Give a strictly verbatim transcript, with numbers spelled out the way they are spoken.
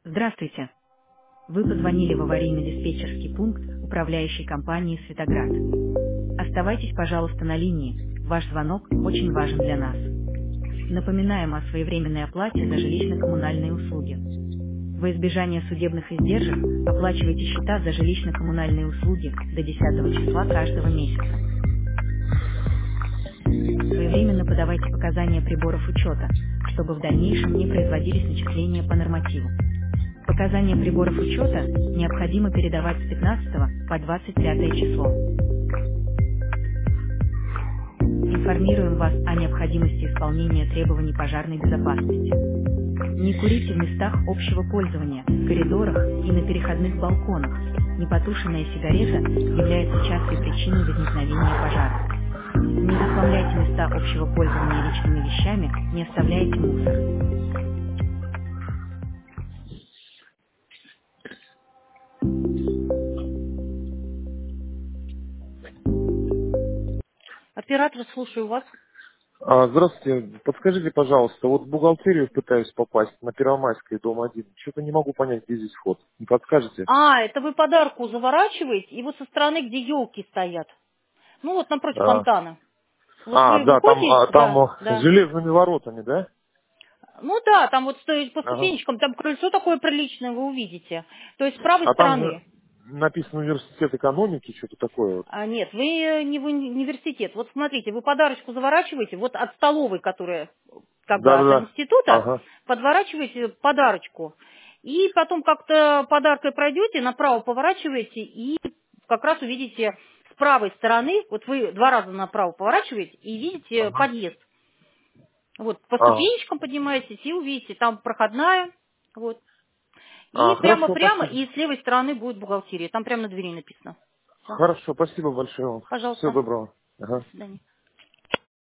Здравствуйте. Вы позвонили в аварийно-диспетчерский пункт управляющей компании «Светоград». Оставайтесь, пожалуйста, на линии. Ваш звонок очень важен для нас. Напоминаем о своевременной оплате за жилищно-коммунальные услуги. Во избежание судебных издержек оплачивайте счета за жилищно-коммунальные услуги до десятого числа каждого месяца. Своевременно подавайте показания приборов учета, чтобы в дальнейшем не производились начисления по нормативу. Показания приборов учета необходимо передавать с пятнадцатого по двадцать пятое число. Информируем вас о необходимости исполнения требований пожарной безопасности. Не курите в местах общего пользования, в коридорах и на переходных балконах. Непотушенная сигарета является частой причиной возникновения пожара. Не захламляйте места общего пользования личными вещами, не оставляйте мусор. Оператор, слушаю вас. А, здравствуйте. Подскажите, пожалуйста, вот в бухгалтерию пытаюсь попасть на Первомайской, дом один. Что-то не могу понять, где здесь вход. Не подскажете? А, это вы подарку заворачиваете, и вот со стороны, где елки стоят. Ну вот напротив А, фонтана. Вот а, вы да, там, а, выходите, там да, о, с да. железными воротами, да? Ну да, там вот стоит по Ага. ступенечкам, там крыльцо такое приличное, вы увидите. То есть с правой А там же стороны. написано университет экономики, что-то такое вот. А, нет, вы э, не в уни- университет. Вот смотрите, вы подарочку заворачиваете, вот от столовой, которая как бы от Да-да-да. института, Ага. подворачиваете подарочку. И потом как-то подаркой пройдете, направо поворачиваете, и как раз увидите с правой стороны, вот вы два раза направо поворачиваете, и видите Ага. подъезд. Вот, по А, ступенечкам поднимаетесь и увидите, там проходная, вот. И а, хорошо, прямо-прямо, спасибо. и с левой стороны будет бухгалтерия, там прямо на двери написано. Всё. Хорошо, спасибо большое вам. Всего Пожалуйста. доброго. Ага. До свидания.